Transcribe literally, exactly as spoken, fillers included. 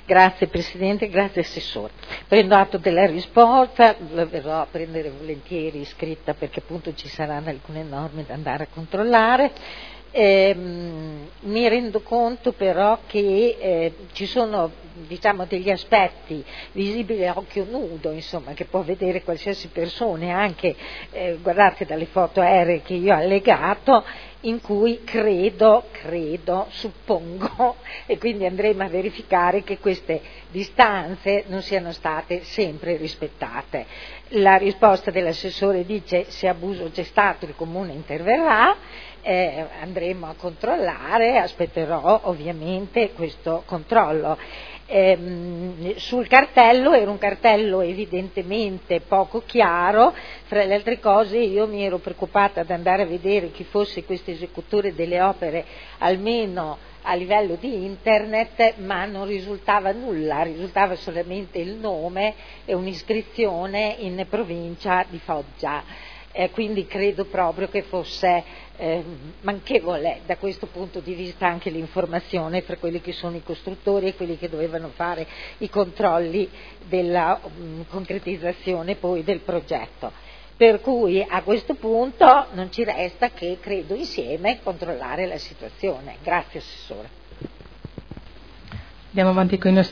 Grazie Presidente, grazie Assessore. Prendo atto della risposta, la verrò a prendere volentieri scritta perché appunto ci saranno alcune norme da andare a controllare. Eh, mi rendo conto però che eh, ci sono diciamo degli aspetti visibili a occhio nudo, insomma, che può vedere qualsiasi persona, anche eh, guardate dalle foto aeree che io ho allegato, in cui credo, credo, suppongo, e quindi andremo a verificare che queste distanze non siano state sempre rispettate. La risposta dell'assessore dice: se abuso c'è stato il comune interverrà. Eh, andremo a controllare, aspetterò ovviamente questo controllo. Eh, sul cartello era un cartello evidentemente poco chiaro, fra le altre cose io mi ero preoccupata ad andare a vedere chi fosse questo esecutore delle opere almeno a livello di internet, ma non risultava nulla, risultava solamente il nome e un'iscrizione in provincia di Foggia. Eh, quindi credo proprio che fosse eh, manchevole da questo punto di vista anche l'informazione fra quelli che sono i costruttori e quelli che dovevano fare i controlli della um, concretizzazione poi del progetto. Per cui a questo punto non ci resta che, credo insieme, controllare la situazione. Grazie Assessore. Andiamo avanti con i nostri